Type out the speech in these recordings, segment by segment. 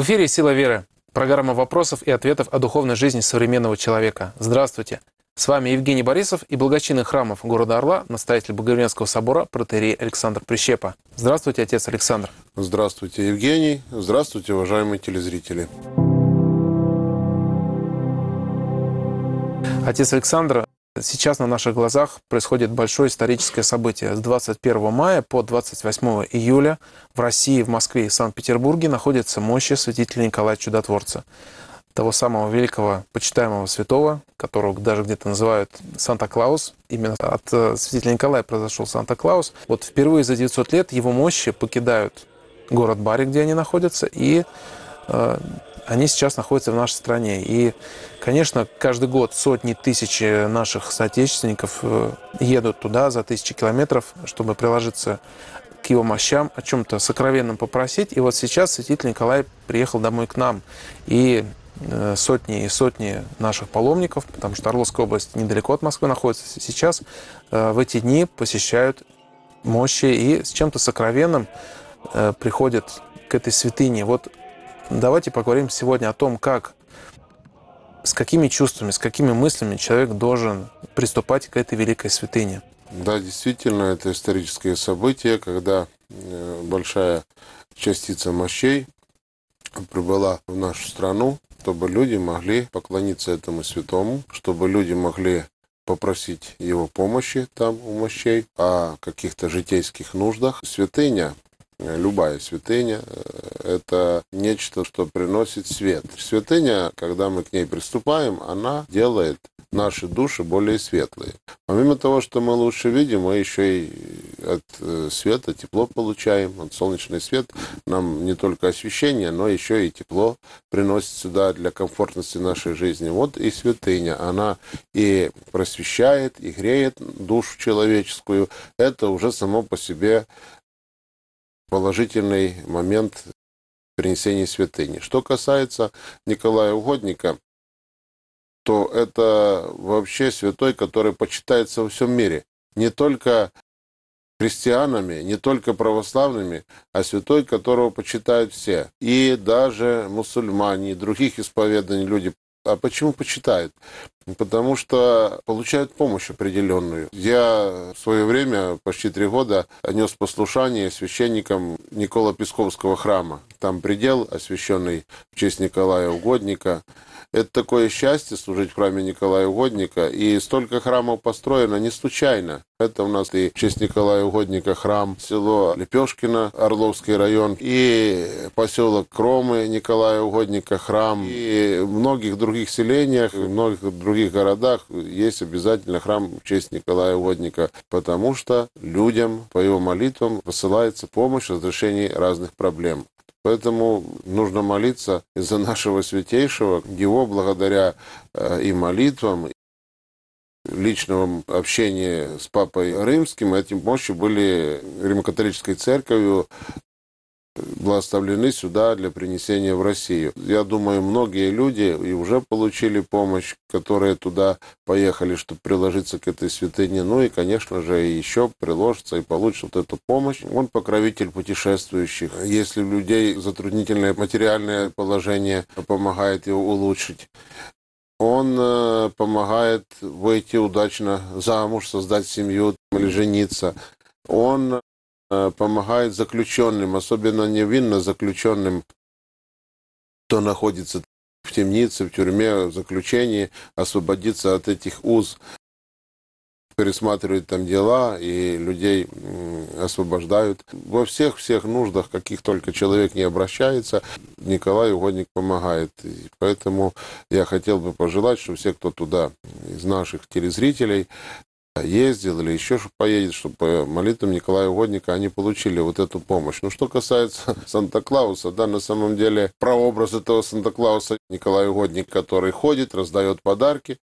В эфире «Сила веры». Программа вопросов и ответов о духовной жизни современного человека. Здравствуйте. С вами Евгений Борисов и благочинный храмов города Орла, настоятель Богоявленского собора, протоиерей Александр Прищепа. Здравствуйте, отец Александр. Здравствуйте, Евгений. Здравствуйте, уважаемые телезрители. Отец Александр, сейчас на наших глазах происходит большое историческое событие. С 21 мая по 28 июля в России, в Москве и Санкт-Петербурге находятся мощи святителя Николая Чудотворца, того самого великого, почитаемого святого, которого даже где-то называют Санта-Клаус. Именно от святителя Николая произошел Санта-Клаус. Вот впервые за 900 лет его мощи покидают город Бари, где они находятся, и они сейчас находятся в нашей стране. И, конечно, каждый год сотни тысяч наших соотечественников едут туда за тысячи километров, чтобы приложиться к его мощам, о чем-то сокровенном попросить. И вот сейчас святитель Николай приехал домой к нам. И сотни и сотни наших паломников, потому что Орловская область недалеко от Москвы находится, сейчас в эти дни посещают мощи и с чем-то сокровенным приходят к этой святыне. Вот давайте поговорим сегодня о том, с какими чувствами, с какими мыслями человек должен приступать к этой великой святыне. Да, действительно, это историческое событие, когда большая частица мощей прибыла в нашу страну, чтобы люди могли поклониться этому святому, чтобы люди могли попросить его помощи там у мощей о каких-то житейских нуждах. Святыня, любая святыня, это нечто, что приносит свет. Святыня, когда мы к ней приступаем, она делает наши души более светлые. Помимо того, что мы лучше видим, мы еще и от света тепло получаем. От солнечный свет нам не только освещение, но еще и тепло приносит сюда для комфортности нашей жизни. Вот и святыня, она и просвещает, и греет душу человеческую. Это уже само по себе положительный момент принесения святыни. Что касается Николая Угодника, то это вообще святой, который почитается во всем мире. Не только христианами, не только православными, а святой, которого почитают все. И даже мусульмане, и других исповеданий люди. А почему почитают? Потому что получают помощь определенную. Я в свое время, почти 3 года, нес послушание священникам Николо-Песковского храма. Там предел, освященный в честь Николая Угодника. Это такое счастье служить в храме Николая Угодника. И столько храмов построено не случайно. Это у нас и в честь Николая Угодника храм, село Лепешкино, Орловский район, и поселок Кромы Николая Угодника храм, и в многих других селениях, в многих других городах есть обязательно храм в честь Николая Угодника, потому что людям по его молитвам посылается помощь в разрешении разных проблем. Поэтому нужно молиться за нашего святейшего. Его благодаря и молитвам, личному общению с Папой Римским, эти мощи были Римо-католической церковью благословлены сюда для принесения в Россию. Я думаю, многие люди и уже получили помощь, которые туда поехали, чтобы приложиться к этой святыне. Ну и, конечно же, еще приложатся и получат вот эту помощь. Он покровитель путешествующих. Если у людей затруднительное материальное положение, помогает его улучшить. Он помогает выйти удачно замуж, создать семью или жениться. Он помогает заключенным, особенно невинно заключенным, кто находится в темнице, в тюрьме, в заключении, освободиться от этих уз, пересматривают там дела и людей освобождают. Во всех нуждах, каких только человек не обращается, Николай Угодник помогает. И поэтому я хотел бы пожелать, что все, кто туда из наших телезрителей ездил или еще поедет, чтобы по молитвам Николая Угодника они получили вот эту помощь. Но что касается Санта-Клауса, да, на самом деле прообраз этого Санта-Клауса Николай Угодник, который ходит, раздает подарки,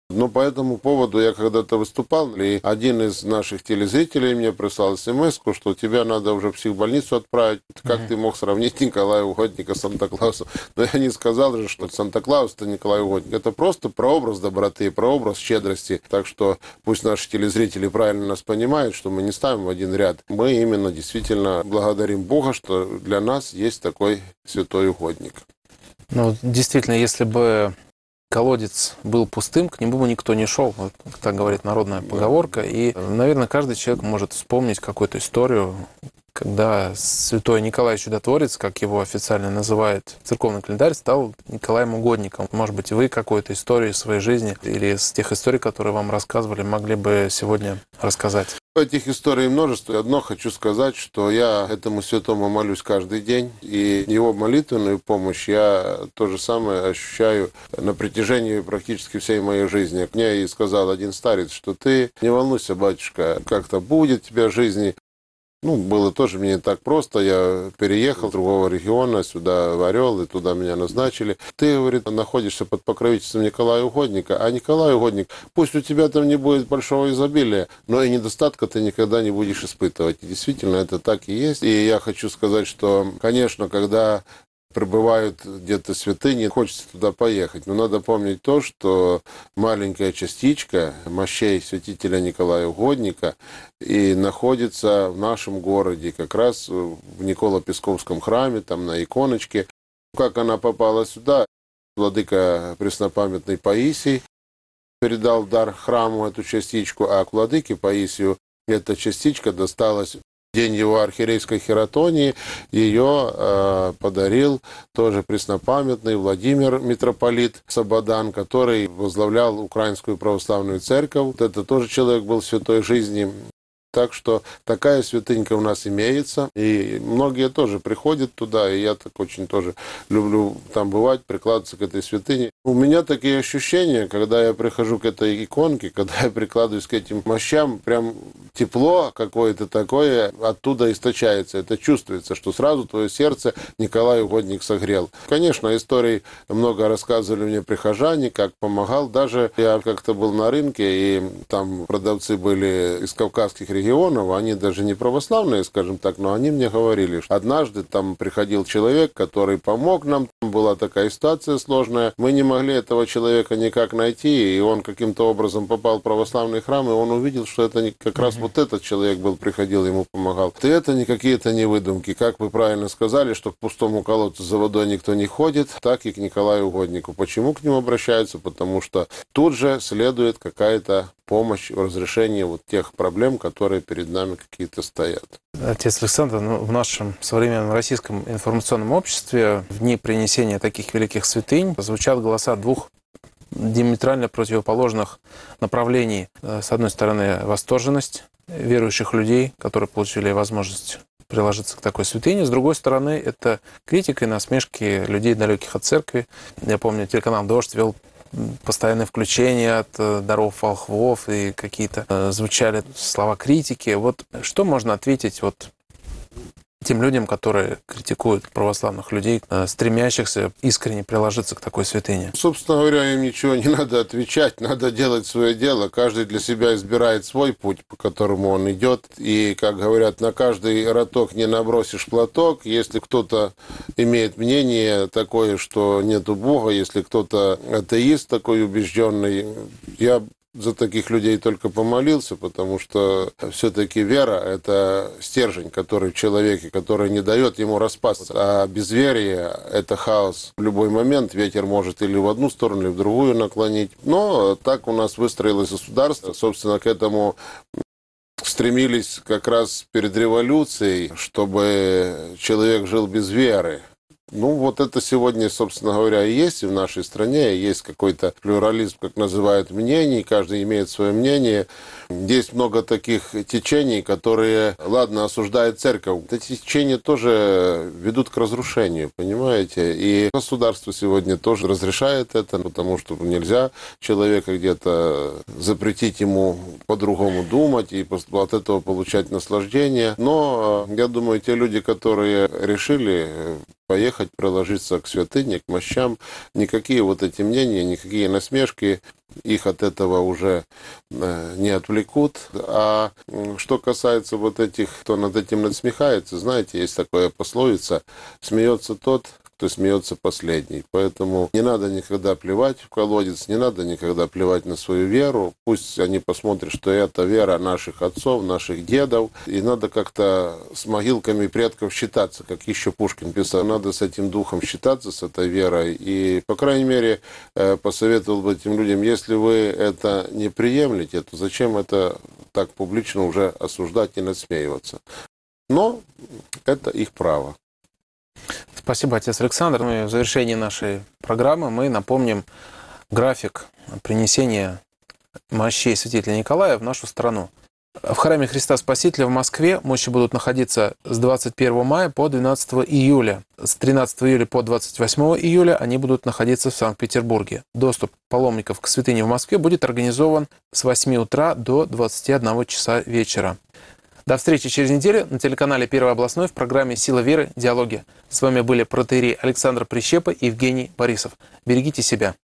Но по этому поводу я когда-то выступал, и один из наших телезрителей мне прислал смс-ку, что тебя надо уже в психбольницу отправить. Как ты мог сравнить Николая Угодника с Санта-Клаусом? Но я не сказал же, что Санта-Клаус – это Николай Угодник. Это просто прообраз доброты, прообраз щедрости. Так что пусть наши телезрители правильно нас понимают, что мы не ставим в один ряд. Мы именно действительно благодарим Бога, что для нас есть такой святой угодник. Ну, действительно, если бы колодец был пустым, к нему бы никто не шел. Вот, так говорит народная поговорка. И, наверное, каждый человек может вспомнить какую-то историю, когда святой Николай Чудотворец, как его официально называет церковный календарь, стал Николаем Угодником. Может быть, вы какую-то историю из своей жизни или из тех историй, которые вам рассказывали, могли бы сегодня рассказать? Этих историй множество. Одно хочу сказать, что я этому святому молюсь каждый день, и его молитвенную помощь я то же самое ощущаю на протяжении практически всей моей жизни. Мне и сказал один старец, что ты не волнуйся, батюшка, как-то будет у тебя в жизни. Было тоже мне не так просто. Я переехал с другого региона сюда, в Орел, и туда меня назначили. Ты, говорит, находишься под покровительством Николая Угодника, а Николай Угодник, пусть у тебя там не будет большого изобилия, но и недостатка ты никогда не будешь испытывать. И действительно, это так и есть. И я хочу сказать, что, конечно, когда пребывают где-то святыни, хочется туда поехать. Но надо помнить то, что маленькая частичка мощей святителя Николая Угодника и находится в нашем городе, как раз в Николо-Песковском храме, там на иконочке. Как она попала сюда? Владыка преснопамятный Паисий передал в дар храму эту частичку, а к владыке Паисию эта частичка досталась в день его архиерейской хератонии. Ее подарил тоже преснопамятный Владимир митрополит Слободан, который возглавлял Украинскую православную церковь. Это тоже человек был святой жизни. Так что такая святынька у нас имеется, и многие тоже приходят туда, и я так очень тоже люблю там бывать, прикладываться к этой святыне. У меня такие ощущения, когда я прихожу к этой иконке, когда я прикладываюсь к этим мощам, прям тепло какое-то такое оттуда источается. Это чувствуется, что сразу твое сердце Николай Угодник согрел. Конечно, историй много рассказывали мне прихожане, как помогал. Даже я как-то был на рынке, и там продавцы были из кавказских регионов, они даже не православные, скажем так, но они мне говорили, что однажды там приходил человек, который помог нам, там была такая ситуация сложная, мы не могли этого человека никак найти, и он каким-то образом попал в православный храм, и он увидел, что это как раз вот этот человек был, приходил, ему помогал. И это не какие-то не выдумки. Как вы правильно сказали, что к пустому колодцу за водой никто не ходит, так и к Николаю Угоднику. Почему к нему обращаются? Потому что тут же следует какая-то помощь в разрешении вот тех проблем, которые перед нами какие-то стоят. Отец Александр, в нашем современном российском информационном обществе в дни принесения таких великих святынь звучат голоса двух диаметрально противоположных направлений. С одной стороны, восторженность верующих людей, которые получили возможность приложиться к такой святыне. С другой стороны, это критика и насмешки людей, далеких от церкви. Я помню, телеканал «Дождь» вел постоянное включение от даров волхвов, и какие-то звучали слова критики. Вот что можно ответить тем людям, которые критикуют православных людей, стремящихся искренне приложиться к такой святыне? Собственно говоря, им ничего не надо отвечать, надо делать свое дело. Каждый для себя избирает свой путь, по которому он идет. И, как говорят, на каждый роток не набросишь платок. Если кто-то имеет мнение такое, что нету Бога, если кто-то атеист такой убежденный, я за таких людей только помолился, потому что все-таки вера – это стержень, который в человеке, который не дает ему распасться. А безверие – это хаос. В любой момент ветер может или в одну сторону, или в другую наклонить. Но так у нас выстроилось государство. Собственно, к этому стремились как раз перед революцией, чтобы человек жил без веры. Вот это сегодня, собственно говоря, и есть и в нашей стране, есть какой-то плюрализм, как называют, мнений, каждый имеет свое мнение. Есть много таких течений, которые, ладно, осуждают церковь. Эти течения тоже ведут к разрушению, понимаете? И государство сегодня тоже разрешает это, потому что нельзя человека где-то запретить ему по-другому думать и от этого получать наслаждение. Но я думаю, те люди, которые решили поехать, приложиться к святыне, к мощам. Никакие вот эти мнения, никакие насмешки их от этого уже не отвлекут. А что касается вот этих, кто над этим насмехается, знаете, есть такая пословица: смеется тот, кто смеется последний. Поэтому не надо никогда плевать в колодец, не надо никогда плевать на свою веру. Пусть они посмотрят, что это вера наших отцов, наших дедов. И надо как-то с могилками предков считаться, как еще Пушкин писал. Надо с этим духом считаться, с этой верой. И, по крайней мере, посоветовал бы этим людям, если вы это не приемлете, то зачем это так публично уже осуждать и насмеиваться? Но это их право. Спасибо, отец Александр. В завершении нашей программы мы напомним график принесения мощей святителя Николая в нашу страну. В храме Христа Спасителя в Москве мощи будут находиться с 21 мая по 12 июля. С 13 июля по 28 июля они будут находиться в Санкт-Петербурге. Доступ паломников к святыне в Москве будет организован с 8 утра до 21 часа вечера. До встречи через неделю на телеканале Первый областной в программе «Сила веры. Диалоги». С вами были протоиерей Александр Прищепа и Евгений Борисов. Берегите себя.